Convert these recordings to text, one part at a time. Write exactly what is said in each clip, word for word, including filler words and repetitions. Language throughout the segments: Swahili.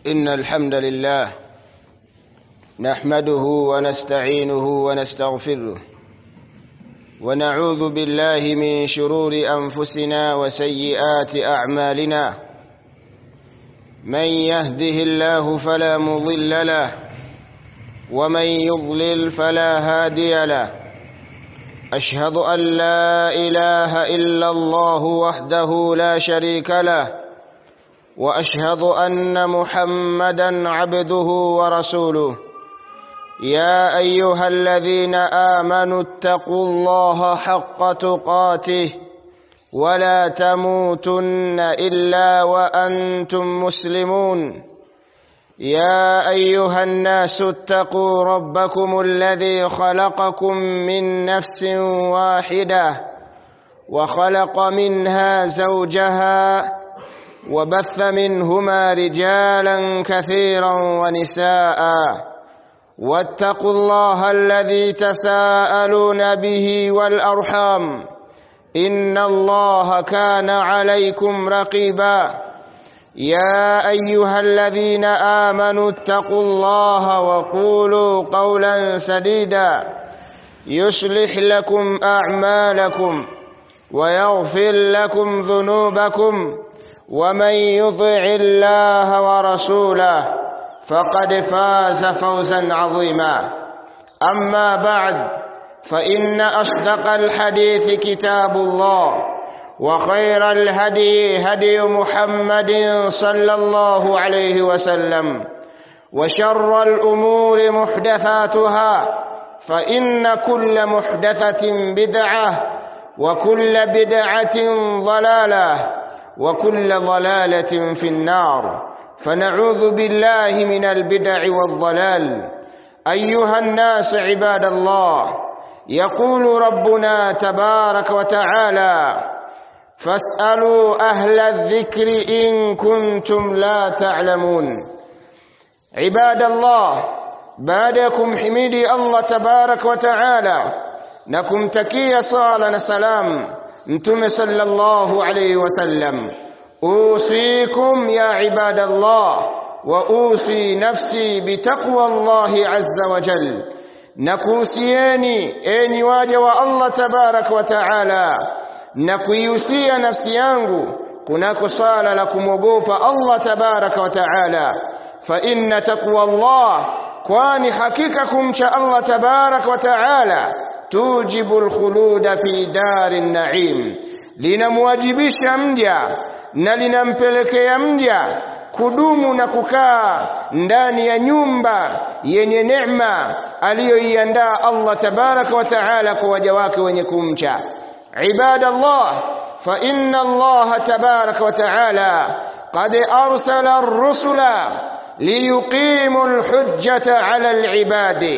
إن الحمد لله نحمده ونستعينه ونستغفره ونعوذ بالله من شرور أنفسنا وسيئات أعمالنا من يهده الله فلا مضل له ومن يضلل فلا هادي له أشهد أن لا إله إلا الله وحده لا شريك له وأشهد أن محمدًا عبده ورسوله يا أيها الذين آمنوا اتقوا الله حق تقاته ولا تموتن إلا وأنتم مسلمون يا أيها الناس اتقوا ربكم الذي خلقكم من نفس واحدة وخلق منها زوجها وبث منهما رجالا كثيرا ونساء واتقوا الله الذي تساءلون به والأرحام إن الله كان عليكم رقيبا يا أيها الذين آمنوا اتقوا الله وقولوا قولا سديدا يصلح لكم أعمالكم ويغفر لكم ذنوبكم ومن يطع الله ورسوله فقد فاز فوزا عظيما أما بعد فإن أصدق الحديث كتاب الله وخير الهدي هدي محمد صلى الله عليه وسلم وشر الأمور محدثاتها فإن كل محدثة بدعة وكل بدعة ضلالة وكل ضلالة في النار فنعوذ بالله من البدع والضلال أيها الناس عباد الله يقول ربنا تبارك وتعالى فاسألوا أهل الذكر إن كنتم لا تعلمون عباد الله بعدكم حميدي الله تبارك وتعالى نكم تكي صالنا سلام انتم صلى الله عليه وسلم أوصيكم يا عباد الله وأوصي نفسي بتقوى الله عز وجل نكوسيني أني واجه الله تبارك وتعالى نكويوسي نفسي yangu kunako swala la kumogopa Allah tabaraka wa taala fa inna taqwa Allah kwani hakika kumcha Allah tabaraka wa taala tujibu alkhuluda fi darin na'im linamwajibisha mja na linampelekea mja kudumu na kukaa ndani ya nyumba yenye neema aliyoiandaa Allah tabaraka wa taala kwa waja wake wenye kumcha عباد الله فإن الله تبارك وتعالى قد أرسل الرسل ليقيموا الحجة على العباد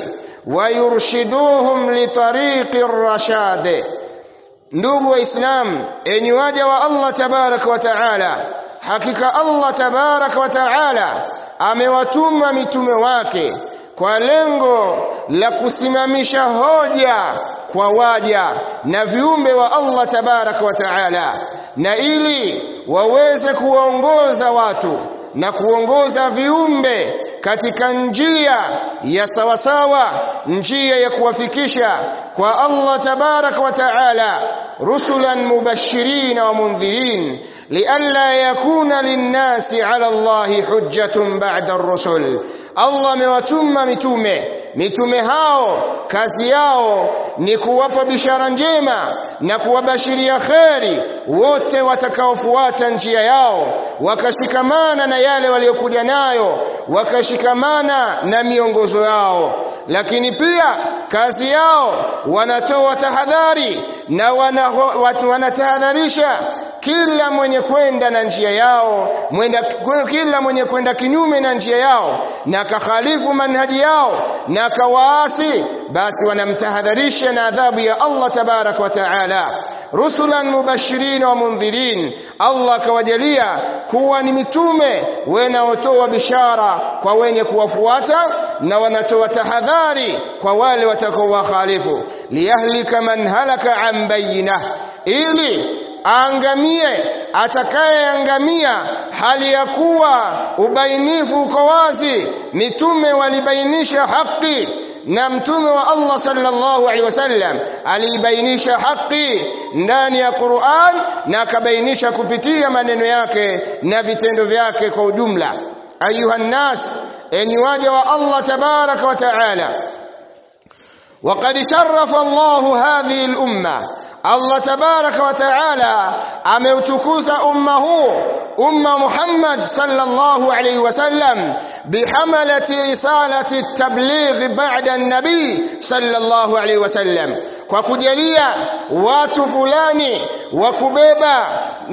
ويرشدوهم لطريق الرشاد ndugu waislamu enyi waja wa Allah tabaraka wa taala hakika Allah tabaraka wa taala amewatuma mitume wake kwa lengo la kusimamisha hoja kwa waja na viumbe wa Allah tabaraka wa taala na ili waweze kuongoza watu na kuongoza viumbe katika njia ya sawasawa njia ya kuwafikisha kwa Allah tabaraka wa taala rusulan mubashirin wa mundhirin lialla yakuna linnasi ala Allahi hujjatun ba'da ar-rusul Allah amewatuma mitume mitume hao kazi yao ni kuwapa bishara njema na kuwabashiria kheri wote watakaofuata njia yao wakashikamana na yale waliokuja nayo wakashikamana na miongozo yao lakini pia kazi yao wanatoa tahadhari na wanatahadharisha kila mwenye kwenda na njia yao mwenda kila mwenye kwenda kinyume na njia yao na kakhalifu manhaji yao na kawaasi basi wanamtahadharisha na adhabu ya Allah tabarak wa taala rusulan mubashirin wa mundhirin Allah kawajalia kuwa ni mitume wanaotoa bishara kwa wenye kuwafuata na wanatoa tahadhari kwa wale watakao wakhalifu liyahlika man halaka an bayina ili aangamie atakayeangamia hali ya kuwa ubainifu uko wazi. Mitume walibainisha haki na mtume wa Allah sallallahu alaihi wasallam alibainisha haki ndani ya Qur'an na akabainisha kupitia maneno yake na vitendo vyake kwa ujumla. Ayuha nas, enyi waja wa Allah tabaraka wa taala, وقد شرف الله هذه الأمة. الله تبارك وتعالى أموتكوز أمه أمة محمد صلى الله عليه وسلم بحملة رسالة التبليغ بعد النبي صلى الله عليه وسلم. وكجليا watu fulani wakubeba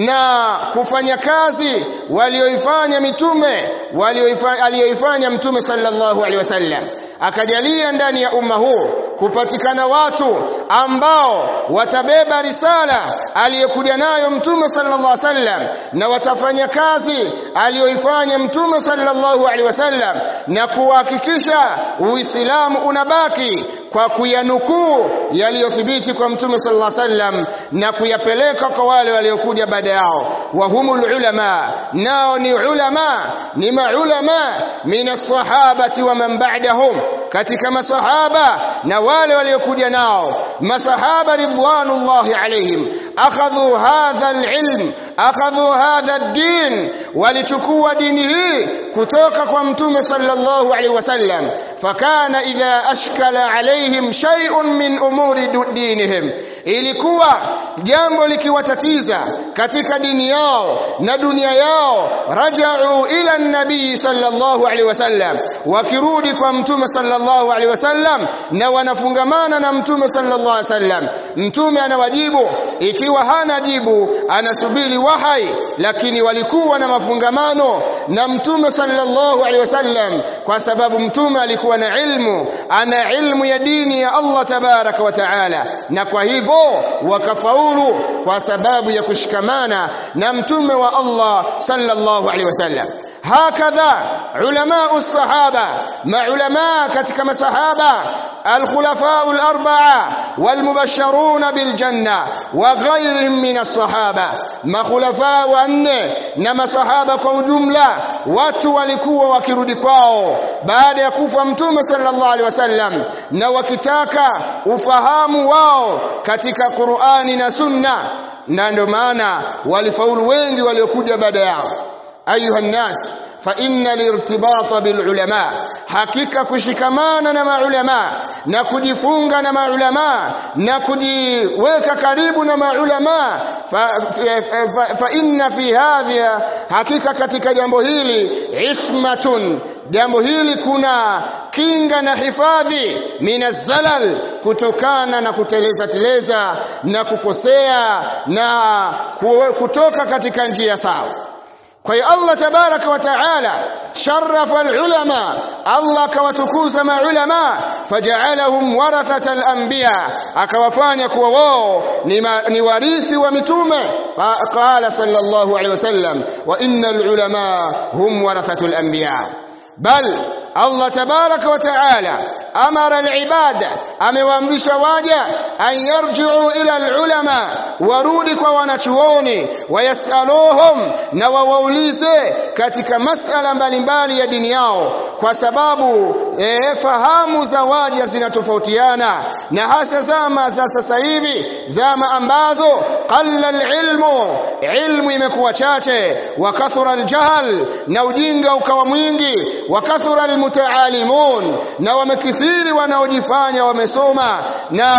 na kufanya kazi walioifanya mitume walioifanya mtume sallallahu alaihi wasallam. Akajalia ndani ya umma huu kupatikana watu ambao watabeba risala aliyokuja nayo mtume sallallahu alaihi wasallam na watafanya kazi aliyoifanya mtume sallallahu alaihi wasallam na kuhakikisha Uislamu unabaki kwa kuyanukuu yaliyothibiti kwa mtume sallallahu alaihi wasallam na kuyapeleka kwa wale waliokuja baada yao. Wa humul ulama, nao ni ulama, ni maulama mina sahabati wa man ba'dahum, katika masahaba na wale waliokuja nao. Masahaba ridwanullahi alaihim akhadhu hadha alilm, akhadhu hadha ad-din, walichukua dini hii kutoka kwa mtume sallallahu alaihi wasallam. Fakana idha ashkala alaihim shay'un min umuri dinihim, ilikuwa jambo likiwatatiza katika dini yao na dunia yao, raja'u ila an-nabii sallallahu alaihi wasallam, wakirudi kwa mtume sallallahu alaihi wasallam na wanafungamana na mtume sallallahu alaihi wasallam. Mtume anawajibu, ikiwa hana jibu anasubiri wahai, lakini walikuwa na mafungamano na mtume sallallahu alaihi wasallam kwa sababu mtume alikuwa na ilmu, ana ilmu ya dini ya Allah tabaraka wa taala, na kwa hivyo wakafaulu kwa sababu ya kushikamana na mtume wa Allah sallallahu alaihi wasallam. Hakadha ulama as-sahaba, maulama katika masahaba الخلفاء الأربعة والمبشرون بالجنة وغيرهم من الصحابة. ما خلفاء وأنه نما صحابة kwa jumla watu walikuwa wakirudi kwao baada ya kufa mtume sallallahu alaihi wasallam na wakitaka ufahamu wao katika Qur'ani na Sunna, na ndio maana walifaulu wengi waliokuja baada yao. Ayuha nas, fa inna lirtibata bil ulama, hakika kushikamana na maulama na kujifunga na maulama na kujiweka karibu na maulama, fa, fa, fa inna fi hadha, hakika katika jambo hili ismatun, jambo hili kuna kinga na hifadhi minazalal, kutokana na kuteleza teleza na kukosea na kutoka katika njia sawa. Kwa hiyo Allah tabaraka wa taala sharafa alulama, Allah kawatukuza maulama, faja'alahum warathata al-anbiya, akawafanya kuwa wao ni, ni warithi wa mitume. Qala sallallahu alaihi wasallam, wa innal ulama hum warathatu al-anbiya. Bal Allah tabaraka wa taala amara al-ibada, amewaamrisha waja an yarji'u ila al-ulama, warudi kwa wanachuoni, wayasaluhum, na wawaulize katika masala mbalimbali ya dini yao, kwa sababu eh, fahamu za waja zinatofautiana, na hasa zama za sasa hivi, zama ambazo qalla al-ilmu, ilmu imekuwa chache, wa kathura al-jahl, na ujinga ukawa mwingi, wa kathura al-mutaalimun, na wamekithiri wanaojifanya wamesoma, na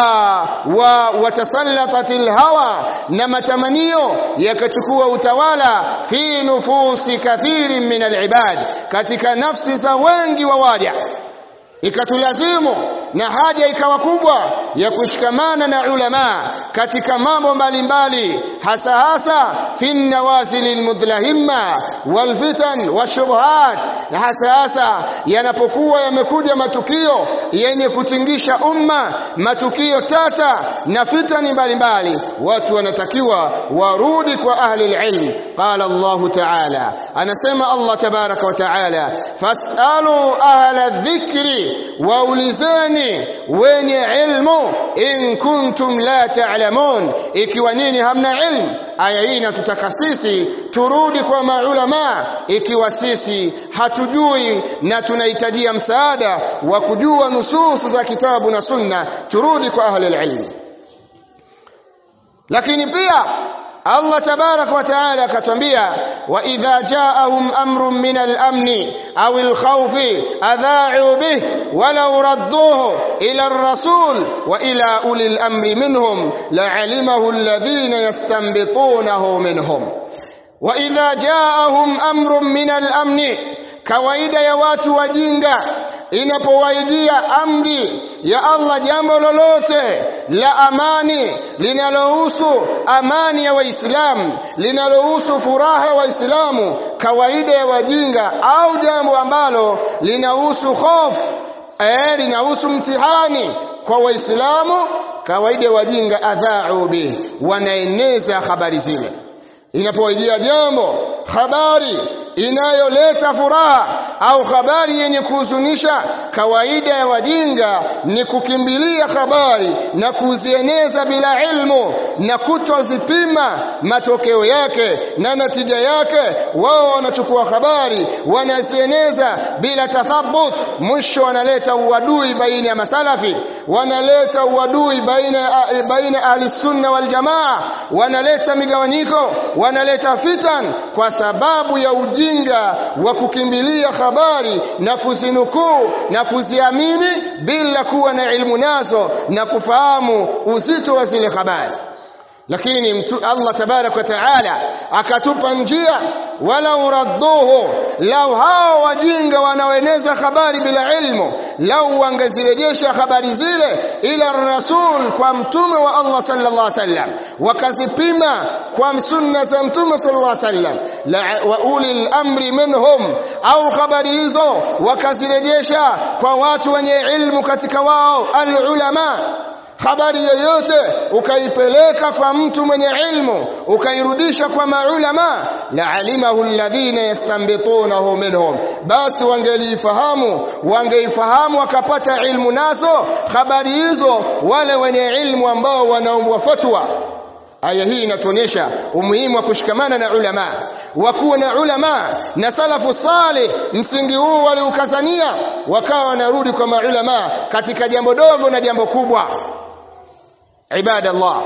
wa watasallatatil hawa, na matamanio yakachukua utawala fi nufusi kathirin min al-ibad, katika nafsi za wengi wa waja. Ikatulazimu na haja ikawa kubwa ya kushikamana na ulama katika mambo mbalimbali, hasa hasa fi nawazilil mudlahimma wal fitan washubuhat, na hasa hasa yanapokuwa yamekuja matukio yenye kutingisha umma, matukio tata na fitani mbalimbali, watu wanatakiwa warudi kwa ahli alilm. Qala Allah ta'ala, anasema Allah tabaraka wa ta'ala, fasalu ahla dhikri, waulizeni wenye ilmu i'lamu in kuntum la ta'lamun, ikiwa nyinyi hamna ilmu. Aya hii inatutaka sisi turudi kwa maulama ikiwa sisi hatujui na tunahitajia msaada wa kujua nusus za kitabu na sunna, turudi kwa ahli ilmu. Lakini pia Allah tabarak wa taala akatwambia, wa idha ja'ahum amrun min al-amni aw al-khawfi adha'u bih walau radduhu ila ar-rasul wa ila uli al-amri minhum la'alimahu alladhina yastanbitunahu minhum. Wa idha ja'ahum amrun min al-amni, kawaida ya watu wajinga inapowaidia amri ya Allah, jambo lolote la amani linalohusu amani ya Waislamu, linalohusu furaha ya Waislamu, kawaida ya wajinga, au jambo ambalo linahusu hofu, eh linahusu mtihani kwa Waislamu, kawaida ya wajinga adha'u bi, wanaeneza habari zile. Inapowaidia jambo, habari inayoleta furaha au habari yenye kuhuzunisha, kawaida ya wajinga ni kukimbilia habari na kuzieneza bila ilmu na kutozipima matokeo yake na natija yake. Wao wanachukua habari wanazieneza bila tathabut, mwisho wanaleta uadui baina ya masalafi, wanaleta uadui baina baina ahli sunna wal jamaa, wanaleta migawanyiko, wanaleta fitan kwa sababu ya ujinga wa kukimbilia habari na kuzinukuu na kuziamini bila kuwa na ilmu nazo na kufahamu uzito wa zile habari. Lakini mtu Allah tabarak wa taala akatupa njia, wala uradduhu, lau hao wajinga wanaoeneza habari bila ilmu, lau wangezirejesha habari zile ila rasul, kwa mtume wa Allah sallallahu alaihi wasallam, wakazipima kwa sunna za mtume sallallahu alaihi wasallam, wa ulil amri minhum, au habari hizo wakazirejesha kwa watu wenye ilmu katika wao alulama. Habari yoyote ukaipeleka kwa mtu mwenye ilmu, ukairudisha kwa maulama, la alimahu alladhina yastanbitunahu minhum, basi wangelifahamu wangeifahamu wakapata ilmu nazo habari hizo wale wenye ilmu ambao wanaombwa fatwa. Aya hii inatuonyesha umuhimu wa kushikamana na ulama, wa kuwa na ulama na salafu salih. Msingi huu waliukazania, wakawa wanarudi kwa maulama katika jambo dogo na jambo kubwa. Ibadallah,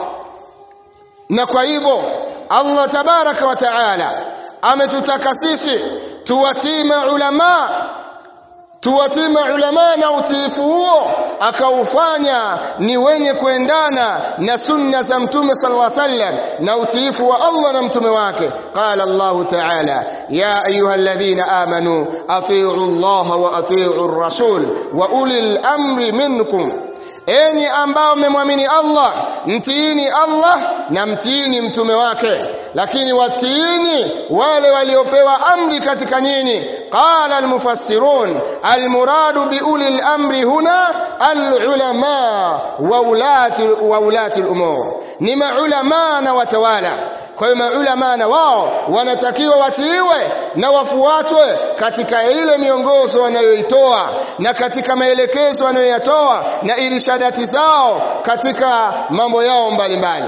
na kwa hivyo Allah tabaraka wa taala ametutaka sisi tuwatii ulama, tuwatii ulama, na utiifu huo akaufanya ni wenye kuendana na sunna za mtume sallallahu alaihi wasallam na utiifu wa Allah na mtume wake. Qala Allah ta'ala, ya ayyuhalladhina amanu atii'u Allah wa atii'u ar-rasul wa ulil amri minkum, enyi ambao mmemwamini Allah, mtiini Allah na mtiini mtume wake, lakini watiini wale waliopewa amri katika nyinyi. Qala almufassirun, almuradu biulil amri huna alulama wa ulati wa ulati al-umur, ni maulama na watawala. Kwa hiyo maulama na wao wanatakiwa watiiwe na wafuatwe katika ile miongozo wanayoitoa na katika maelekezo wanayoyatoa na irshadati zao katika mambo yao mbalimbali.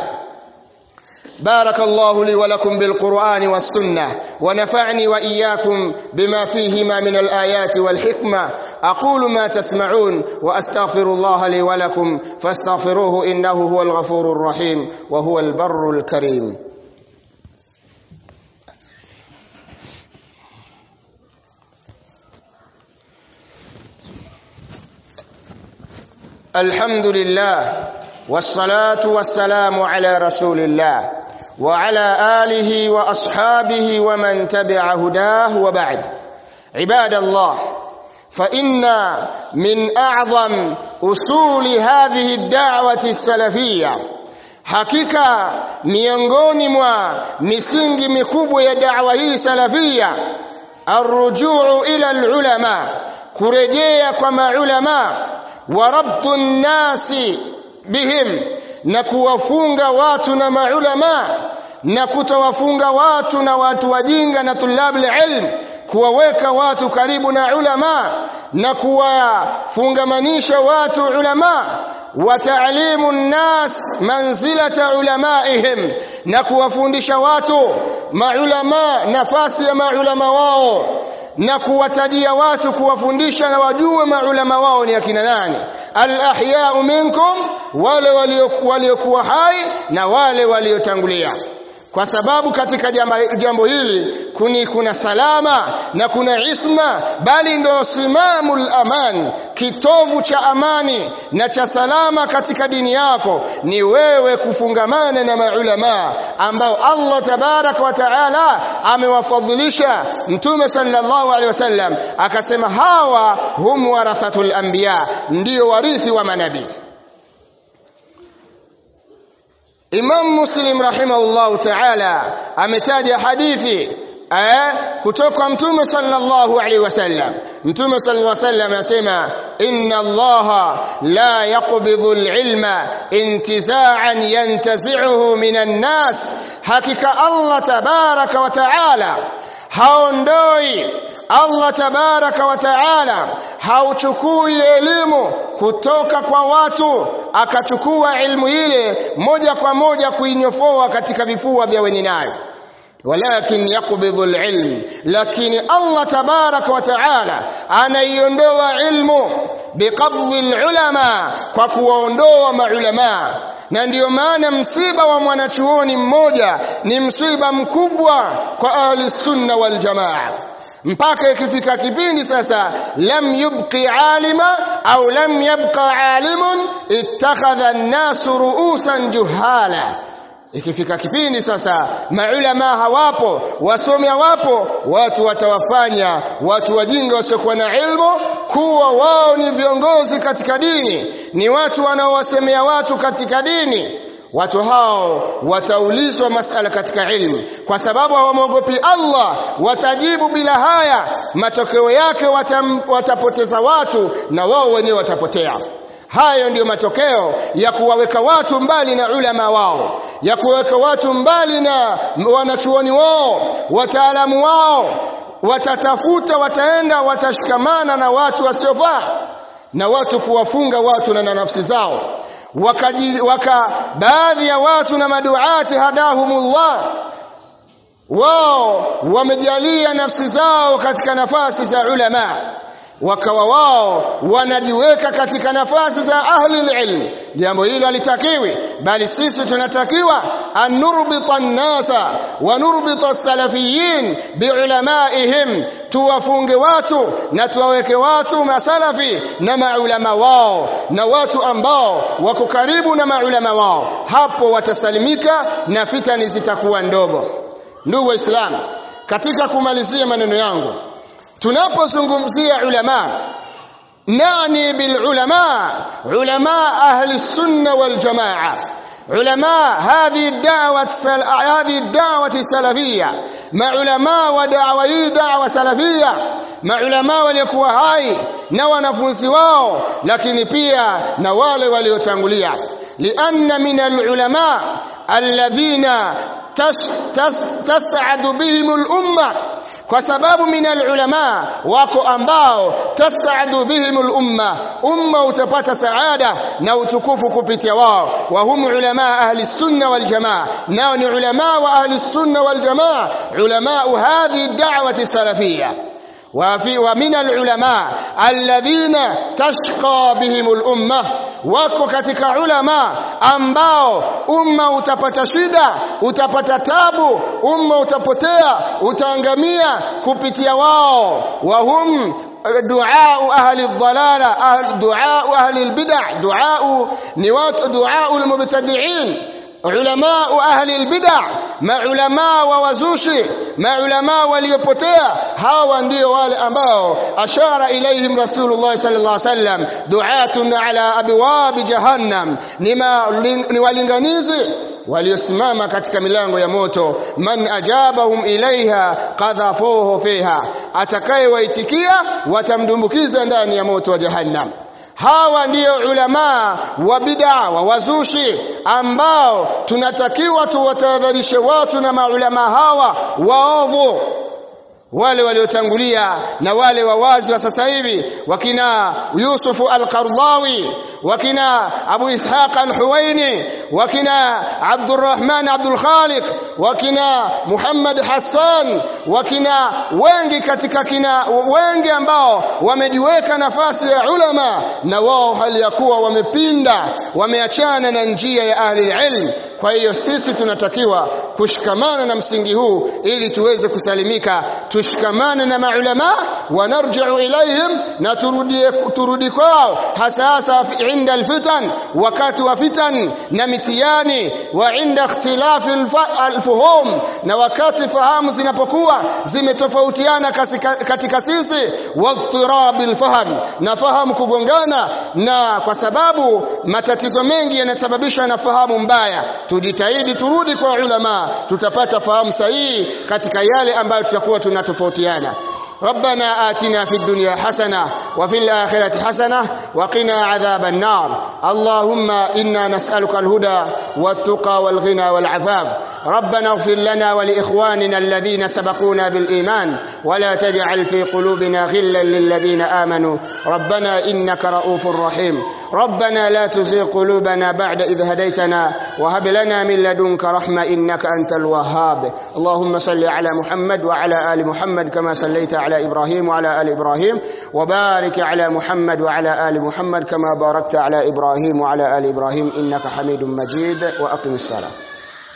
بارك الله لي ولكم بالقرآن والسنة، ونفعني وإياكم بما فيهما من الآيات والحكمة. أقول ما تسمعون وأستغفر الله لي ولكم فاستغفروه إنه هو الغفور الرحيم وهو البر الكريم. الحمد لله والصلاة والسلام على رسول الله وعلى آله وأصحابه ومن تبع هداه، وبعد. عباد الله، فإن من أعظم أصول هذه الدعوة السلفية، hakika miongoni mwa misingi mikubwa ya da'wa hii salafia, arrujuu ila alulama, kurejea kwa maulama, wa rabtu nnasi bihim, na kuwafunga watu na maulama, na kutowafunga watu na watu wajinga na tulabul ilm, kuwaweka watu karibu na ulama na kuwafungamanisha watu ulama. wa ta'limu an-nas manzilata ulamaihim, na kuwafundisha watu maulama nafasi ya maulama wao, na kuwatajia watu kuwafundisha na wajue maulama wao ni akina nani. Al-ahya'u minkum, wale waliokuwa hai na wale waliotangulia. Kwa sababu katika jambo hili kuni kuna salama na kuna isma, bali ndo simamul aman, kitovu cha amani na cha salama katika dini yako ni wewe kufungamana na maulama ambao Allah tabaraka wa taala amewafadhilisha. Mtume sallallahu alaihi wasallam akasema hawa hum warathatul anbiya, ndio warithi wa manabii. Imam Muslim rahimahullahu ta'ala ametaja hadithi eh kutoka Mtume sallallahu alaihi wasallam. Mtume sallallahu alaihi wasallam anasema inna Allaha la yaqbidhu al-ilma intiza'an yantazi'uhu minan nas, hakika Allah tabaraka wa ta'ala haondoi Allah tabaraka wa taala hauchukui elimu kutoka kwa watu akachukua ilmu ile moja kwa moja kuinyofoa katika vifua vya wenye nayo, walakin yaqbidhu alilm, lakini Allah tabaraka wa taala anaiondoa ilmu biqabdhi alulama, kwa kuwaondoa maulama. Na ndiyo maana msiba wa mwanachuoni mmoja ni msiba mkubwa kwa ahli sunna wal jamaa, mpaka ikifika kipindi sasa lam yubqi alima au lam yabqa alimun ittakhadha an-nasu ru'usan juhala. Ikifika kipindi sasa maulama hawapo, wasomi hawapo, watu watawafanya watu wajinga wasiokuwa na ilmu kuwa wao ni viongozi katika dini, ni watu wanaowasemea watu katika dini. Watu hao wataulizwa masala katika ilmu, kwa sababu hawamwogopi Allah, watajibu bila haya, matokeo yake watam, watapoteza watu na wao wenyewe watapotea. Hayo ndiyo matokeo ya kuwaweka watu mbali na ulama wao, ya kuweka watu mbali na wanachuoni wao, wataalamu wao. Watatafuta, wataenda, watashikamana na watu wasiofaa, na watu kuwafunga watu na nafsi zao. Waka, waka baadhi ya watu na maduati hadahumullah, wao wamejalia nafsi zao katika nafasi za ulama, wakawa wao wanajiweka katika nafasi za ahli ilm. Jambo hilo halitakiwi, bali sisi tunatakiwa anurbita an-nasa wa nurbita as-salafiyin biulamaihim, tuwafunge watu na tuwaweke watu masalafi na maulama wao, na watu ambao wako karibu na maulama wao. Hapo watasalimika na fitani zitakuwa ndogo. Ndugu Waislamu, katika kumalizia maneno yangu, tunapozungumzia ulama nani bil ulama ulama ahli sunna wal jamaa, ulama hadhi da'wat sal hadhi da'wat salafiyya, maulama wa da'wa hii da'wa salafiyya, maulama waliokuwa hai na wanafunzi wao, lakini pia na wale waliotangulia. Lianna min al ulama alladhina tas'adu bihim al umma, kwa sababu minal ulama wako ambao tas'adu bihimul umma, umma utapata saada na utukufu kupitia wao. Wa hum ulama ahli sunna wal jamaa, nao ni ulama wa ahli sunna wal jamaa, ulama hadhi da'wati salafiyya. وفي ومن العلماء الذين تشقى بهم الامه، wako katika ulama ambao umma utapata shida, utapata tabu, umma utapotea, utaangamia kupitia wao. Wa hum du'a ahli ad-dalala, ahli du'a ahli al-bid'ah, du'a ni watu du'a al-mubtadi'in, ulama ahli al-bid'ah, maulama wa wazushi, maulama waliopotea. Hawa ndio wale ambao ashara ilaihim Rasulullah sallallahu alaihi wasallam du'atun ala abwab jahannam, ni walinganizi waliosimama katika milango ya moto. Man ajabahum ilaiha qadhafuhu fiha, atakayewaitikia watamdumbukiza ndani ya moto wa jahannam. Hawa ndio ulama wa bid'a wa wazushi ambao tunatakiwa tuwatahadharishe watu na maulama hawa waovu, wale waliotangulia na wale wawazi wa sasa hivi, wakina Yusuf al-Qardawi, wakina Abu Ishaq al-Huwaini, wakina Abdurrahman Abdul Khaliq, wakina Muhammad Hassan, wakina wengi katika kina wengi ambao wamejiweka nafasi ya ulama, na wao hali ya kuwa wamepinda, wameachana na njia ya ahli ilm. Kwa hiyo sisi tunatakiwa kushikamana na msingi huu ili tuweze kusalimika. Tushikamane na maulama wa narji'u ilaihim, na turudi turudi kwao, hasa hasa inda alfitan, wakati wa fitan na mitihani, wa inda ikhtilafi alfuhum, na wakati fahamu zinapokuwa zimetofautiana katika sisi, wa ittirab alfahm, na fahamu kugongana, na kwa sababu matatizo mengi yanasababishwa na fahamu mbaya. Tujitahidi turudi kwa ulama, tutapata fahamu sahihi katika yale ambayo tutakuwa tunatofautiana. ربنا آتنا في الدنيا حسنة وفي الآخرة حسنة وقنا عذاب النار. اللهم إنا نسألك الهدى والتقى والغنى والعفاف. ربنا اغفر لنا ولإخواننا الذين سبقونا بالإيمان ولا تجعل في قلوبنا غلا للذين آمنوا ربنا إنك رؤوف رحيم. ربنا لا تزغ قلوبنا بعد إذ هديتنا وهب لنا من لدنك رحمة إنك أنت الوهاب. اللهم صل على محمد وعلى آل محمد كما صليت على إبراهيم وعلى آل إبراهيم، وبارك على محمد وعلى آل محمد كما باركت على إبراهيم وعلى آل إبراهيم إنك حميد مجيد. وأقم الصلاة.